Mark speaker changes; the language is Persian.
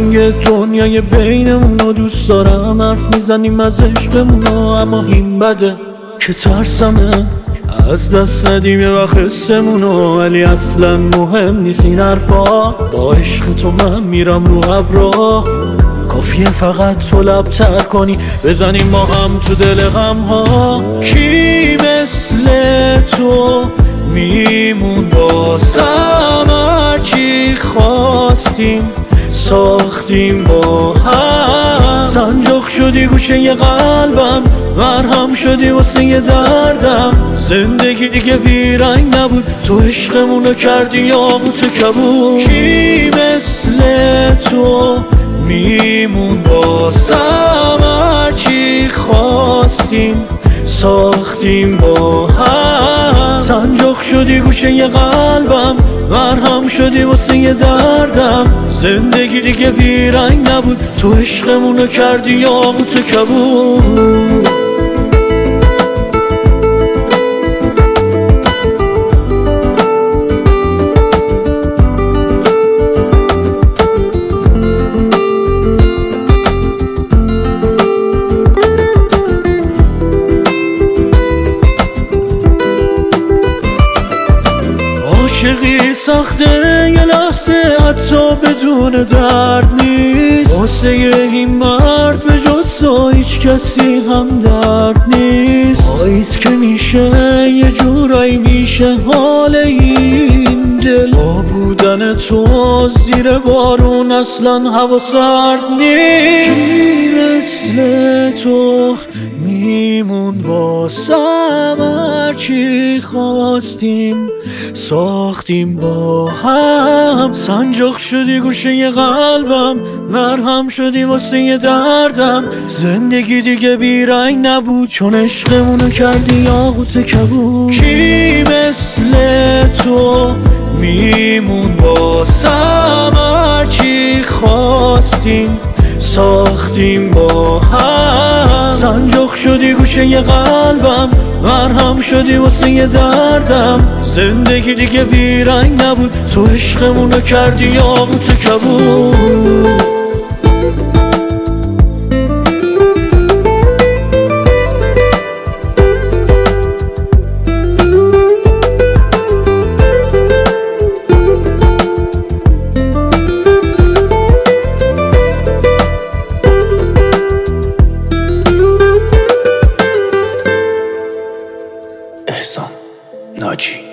Speaker 1: قشنگ دنیای بینمونو دوست دارم، حرف میزنیم از عشقمونو، اما این بده که ترسمه از دست ندیم یه وقت حسمونو. ولی اصلا مهم نیست این حرفا، با عشق تو من میرم رو ابرا. کافیه فقط تو لب‌تر کنی، بزنیم ما هم تو دل غم ها. کی مثل تو میمون واسم، هرچی خواستیم ساختیم با هم. سنجاق شدی گوشه یه قلبم، مرهم شدی واسه یه دردم. زندگی دیگه بیرنگ نبود، تو عشقمونو کردی یاقوت کبود. کی مثل تو میمون واسم، هرچی خواستیم ساختیم با هم. سنجاق شدی گوشه یه قلبم، مرهم شدی واسه یه دردم. زندگی دیگه بیرنگ نبود، تو عشقمونو کردی یاقوت کبود. عاشقی سخته یه لحظه حتی بدون درد نیست، واسه این مرد به جز تو هیچ کسی هم درد نیست. پاییز که میشه یه جورایی میشه حال این دل، با بودن تو زیر بارون اصلا هوا سرد نیست. کی مثل تو میمون واسم، هرچی خواستیم ساختیم با هم. سنجاق شدی گوشه یه قلبم، مرهم شدی واسه یه دردم. زندگی دیگه بیرنگ نبود، چون عشقمونو کردی یاقوت کبود. کی مثل تو میمون واسم، هرچی خواستیم ساختیم با هم. سنجاق شدی گوشه یه قلبم، مرهم شدی واسه یه دردم. زندگی دیگه بیرنگ نبود، تو عشقمونو کردی یاقوت کبود.
Speaker 2: احسان ناجی.